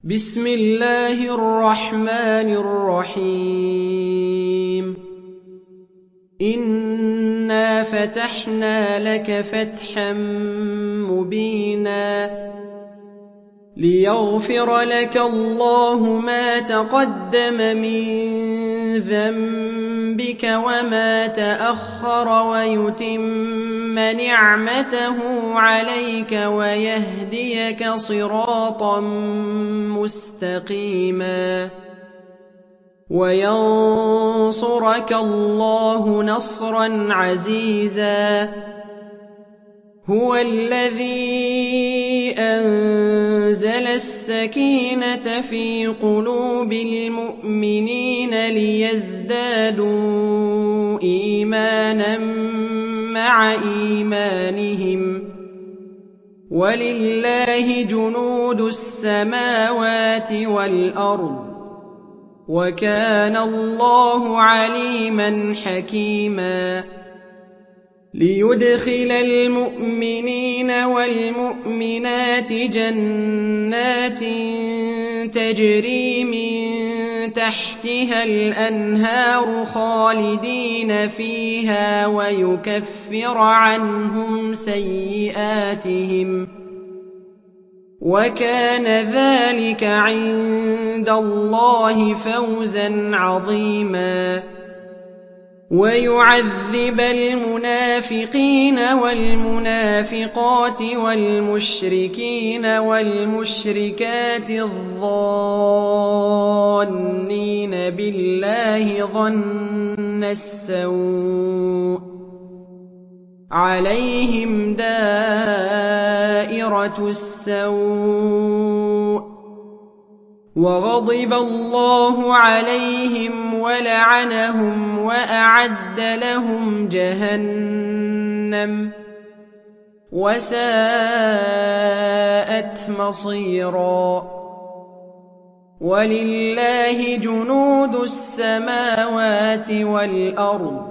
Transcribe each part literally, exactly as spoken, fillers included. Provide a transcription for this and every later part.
بسم الله الرحمن الرحيم إنا فتحنا لك فتحا مبينا ليغفر لك الله ما تقدم من ذنبك وما تأخر ويتم نعمته عليك ويهديك صراطا مستقيما وينصرك الله نصرا عزيزا هو الذي أنزل السكينة في قلوب المؤمنين ليزدادوا إيمانا مع إيمانهم ولله جنود السماوات والأرض وكان الله عليما حكيما ليدخل المؤمنين والمؤمنات جنات تجري من تحتها الأنهار خالدين فيها ويكفر عنهم سيئاتهم وكان ذلك عند الله فوزا عظيما ويعذب المنافقين والمنافقات والمشركين والمشركات الظانين بالله ظن السوء عليهم دائرة السوء وغضب الله عليهم ولعنهم وأعد لهم جهنم وساءت مصيرا ولله جنود السماوات والأرض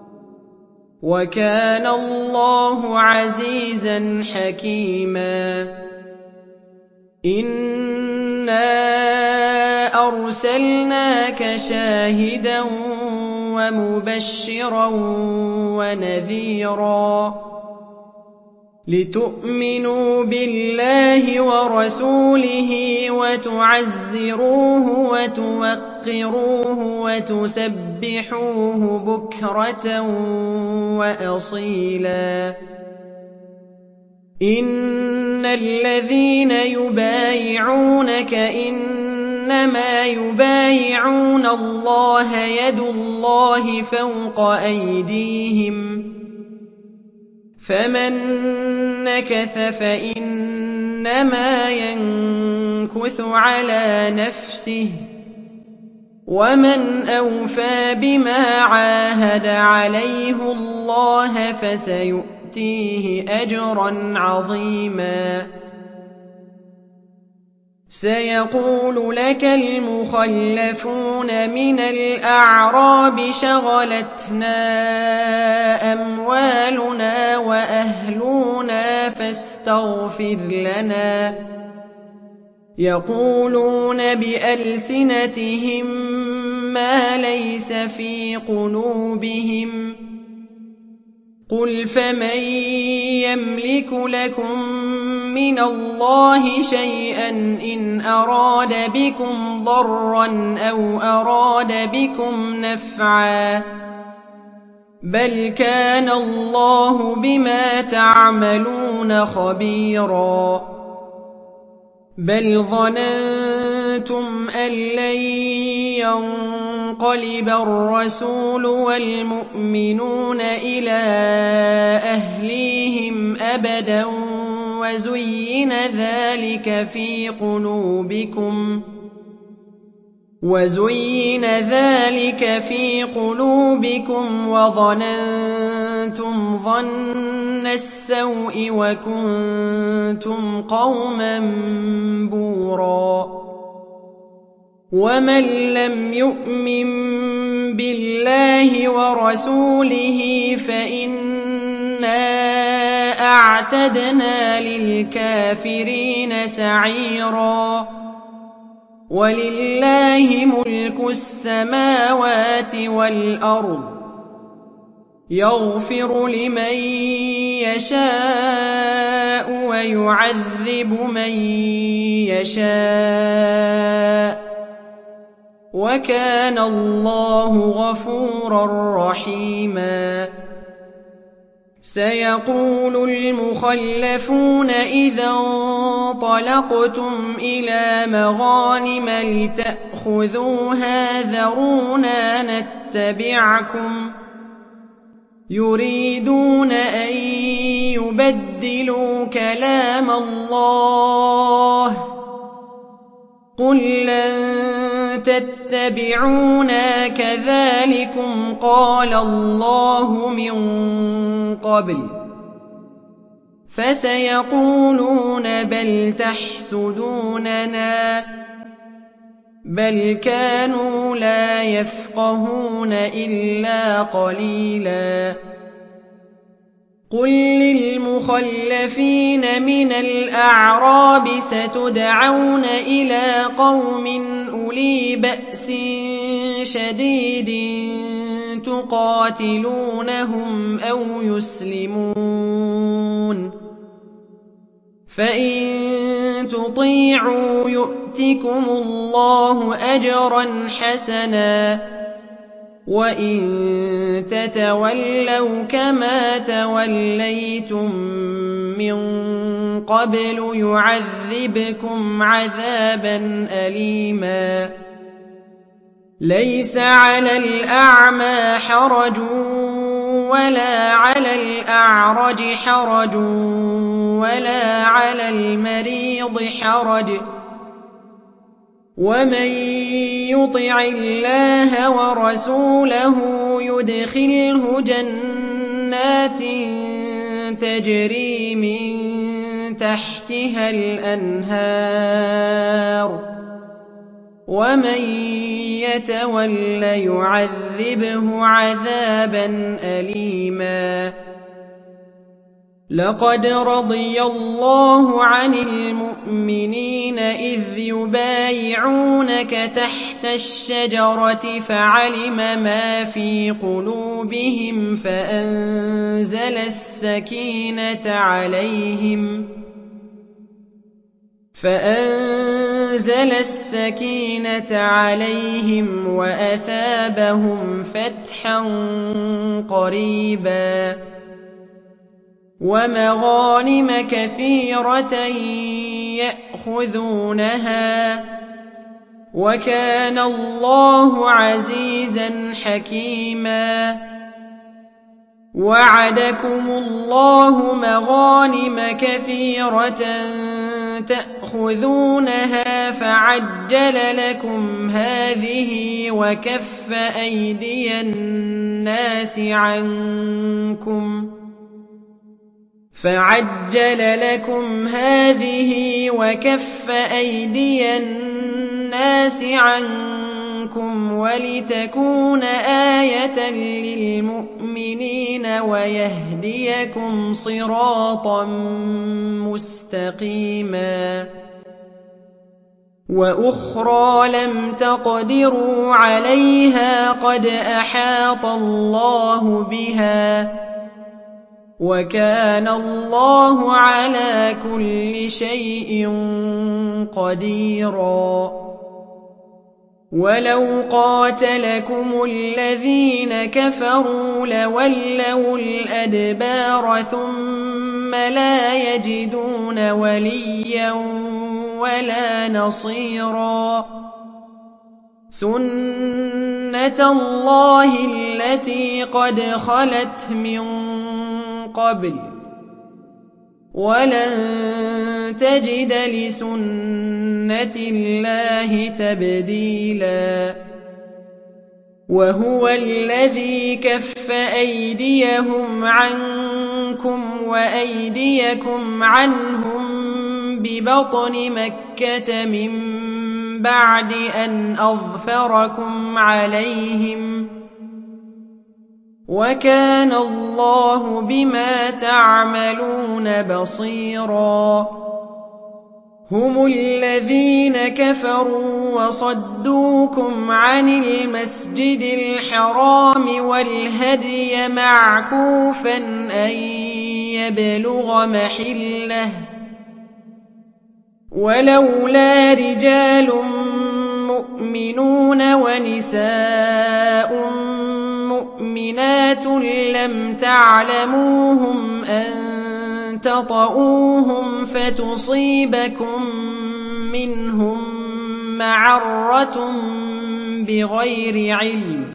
وكان الله عزيزا حكيما إنا أرسلناك شاهدا ومبشرا ونذيرا لتؤمنوا بالله ورسوله وتعزروه وتوقروه وتسبحوه بكرة وأصيلا إن الذين يبايعونك إنما يبايعون الله يد الله فوق أيديهم فمن نكث فإنما ينكث على نفسه ومن أوفى بما عاهد عليه الله فسيؤتيه أجرا عظيما سيقول لك المخلفون من الأعراب شغلتنا أموالنا وأهلنا فاستغفر لنا يقولون بألسنتهم ما ليس في قلوبهم قل فمن يملك لكم من الله شيئا إن أراد بكم ضرا أو أراد بكم نفعا بل كان الله بما تعملون خبيرا بل ظننتم أن لن ينقلب الرسول والمؤمنون إلى أهليهم أبدا وزين ذلك في قلوبكم وزين ذلك في قلوبكم وظننتم ظن السوء وكنتم قوما بورا ومن لم يؤمن بالله ورسوله فإنا أعتدنا للكافرين سعيرا وَلِلَّهِ مُلْكُ السَّمَاوَاتِ وَالْأَرْضِ يَغْفِرُ لِمَن يَشَاءُ وَيُعَذِّبُ مَن يَشَاءُ ۚ وَكَانَ اللَّهُ غَفُورًا رَّحِيمًا. سَيَقُولُ الْمُخَلَّفُونَ إِذَا انطَلَقْتُمْ إِلَىٰ مَغَانِمَ لِتَأْخُذُوهَا ذَرُونَا نَتَّبِعْكُمْ ۖ يُرِيدُونَ أَن يُبَدِّلُوا كَلَامَ اللَّهِ ۚ قُل لَّن تَتَّبِعُونَا كَذَٰلِكُمْ قَالَ اللَّهُ مِن قَبْلُ ۖ فَسَيَقُولُونَ بَلْ تَحْسُدُونَنَا ۚ بَلْ كَانُوا لَا يَفْقَهُونَ إِلَّا قَلِيلًا. قُل لِّلْمُخَلَّفِينَ مِنَ الْأَعْرَابِ سَتُدْعَوْنَ إِلَىٰ قَوْمٍ أُولِي بَأْسٍ شَدِيدٍ تُقَاتِلُونَهُمْ أَوْ يُسْلِمُونَ ۖ فَإِن تُطِيعُوا يُؤْتِكُمُ اللَّهُ أَجْرًا حَسَنًا ۖ وَإِن تَتَوَلَّوْا كَمَا تَوَلَّيْتُم مِّن قَبْلُ يُعَذِّبْكُمْ عَذَابًا أَلِيمًا. لَيْسَ عَلَى الْأَعْمَىٰ حَرَجٌ وَلَا عَلَى الْأَعْرَجِ حَرَجٌ وَلَا عَلَى الْمَرِيضِ حَرَجٌ ۗ وَمَن يُطِعِ اللَّهَ وَرَسُولَهُ يُدْخِلْهُ جَنَّاتٍ تَجْرِي مِن تَحْتِهَا الْأَنْهَارُ ۖ وَمَن يَتَوَلَّ يُعَذِّبْهُ عَذَابًا أَلِيمًا. لَقَدْ رَضِيَ اللَّهُ عَنِ الْمُؤْمِنِينَ إِذْ يُبَايِعُونَكَ تَحْتَ الشَّجَرَةِ فَعَلِمَ مَا فِي قُلُوبِهِمْ فَأَنزَلَ السَّكِينَةَ عَلَيْهِمْ فَأَنزَلَ السَّكِينَةَ عَلَيْهِمْ وَأَثَابَهُمْ فَتْحًا قَرِيبًا وَمَغَانِمَ كَثِيرَةً يَأْخُذُونَهَا ۗ وَكَانَ اللَّهُ عَزِيزًا حَكِيمًا. وَعَدَكُمُ اللَّهُ مَغَانِمَ كَثِيرَةً تَأْخُذُونَهَا فَعَجَّلَ لَكُمْ هَٰذِهِ وَكَفَّ أَيْدِيَ النَّاسِ عَنكُمْ فَعَجَّلَ لَكُمْ هَٰذِهِ وَكَفَّ أَيْدِيَ النَّاسِ عَنكُمْ وَلِتَكُونَ آيَةً لِّلْمُؤْمِنِينَ وَيَهْدِيَكُمْ صِرَاطًا مُّسْتَقِيمًا. وَأُخْرَىٰ لَمْ تَقْدِرُوا عَلَيْهَا قَدْ أَحَاطَ اللَّهُ بِهَا ۚ وَكَانَ اللَّهُ عَلَىٰ كُلِّ شَيْءٍ قَدِيرًا. وَلَوْ قَاتَلَكُمُ الَّذِينَ كَفَرُوا لَوَلَّوُا الْأَدْبَارَ ثُمَّ لَا يَجِدُونَ وَلِيًّا وَلَا نَصِيرًا. سُنَّتَ اللَّهِ الَّتِي قَدْ خَلَتْ مِن قَبْلُ ۖ وَلَن تَجِدَ لِسُنَّةِ اللَّهِ تَبْدِيلًا. وَهُوَ الَّذِي كَفَّ أَيْدِيَهُمْ عَنكُمْ وَأَيْدِيَكُمْ عَنْهُم بِبَطْنِ مَكَّةَ مِن بَعْدِ أَنْ أَظْفَرَكُمْ عَلَيْهِمْ ۚ وَكَانَ اللَّهُ بِمَا تَعْمَلُونَ بَصِيرًا. هم الذين كفروا وصدوكم عن المسجد الحرام والهدي معكوفا أن يبلغ محله ولولا رجال مؤمنون ونساء مؤمنات لم تعلموهم أن تطؤوهم فتصيبكم منهم معرة بغير علم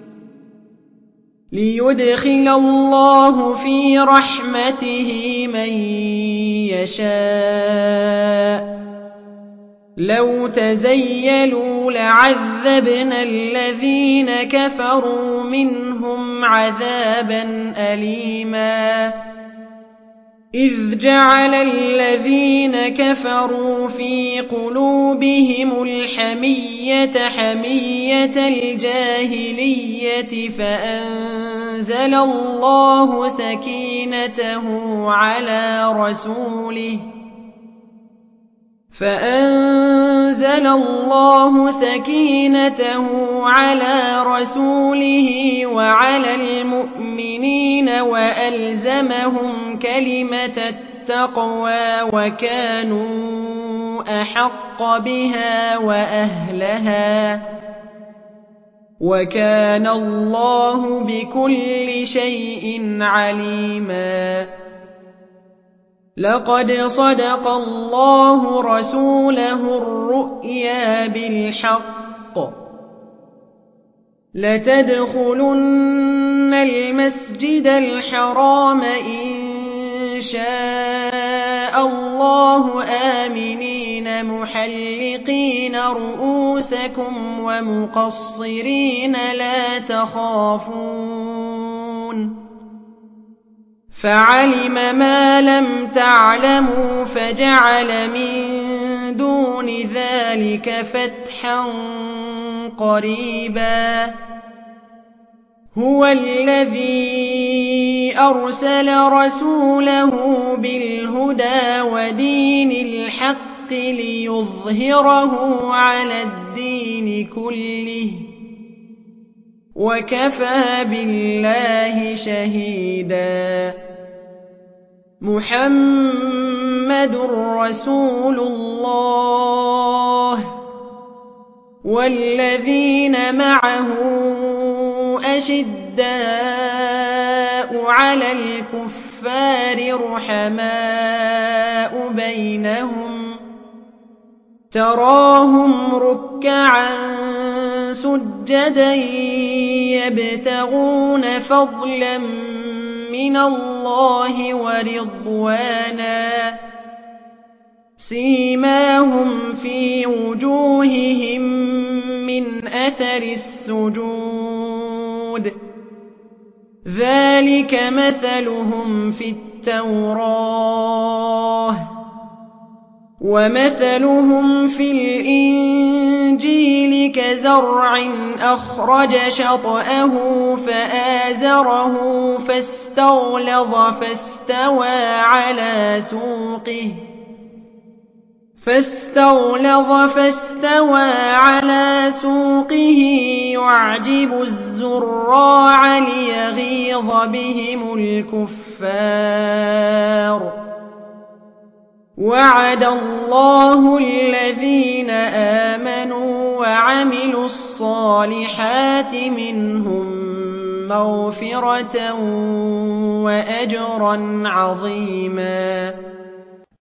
ليدخل الله في رحمته من يشاء لو تزيلوا لعذبنا الذين كفروا منهم عذابا أليما إذ جعل الذين كفروا في قلوبهم الحمية حمية الجاهلية فأنزل الله سكينته على رسوله فأنزل الله سكينته على رسوله وعلى المؤمنين وألزمهم كلمة التقوى وكانوا أحق بها وأهلها وكان الله بكل شيء عليما لقد صدق الله رسوله الرؤيا بالحق لتدخلن المسجد الحرام إن شاء الله آمنين محلقين رؤوسكم ومقصرين لا تخافون فعلم ما لم تعلموا فجعل من دون ذلك فتحا قريبا هو الذي أرسل رسوله بالهدى ودين الحق ليظهره على الدين كله وكفى بالله شهيدا محمد رسول الله والذين معه أشداء على الكفار رحماء بينهم تراهم ركعا سجدا يبتغون فضلا من الله ورضوانا سيماهم في وجوههم من أثر السجود ذلك مثلهم في التوراة ومثلهم في الإنجيل كزرع أخرج شطأه فآزره فاستغلظ فاستوى على سوقه فاستغلظ فاستوى على سوقه يعجب الزراع ليغيظ بهم الكفار وعد الله الذين آمنوا وعملوا الصالحات منهم مغفرة وأجرا عظيما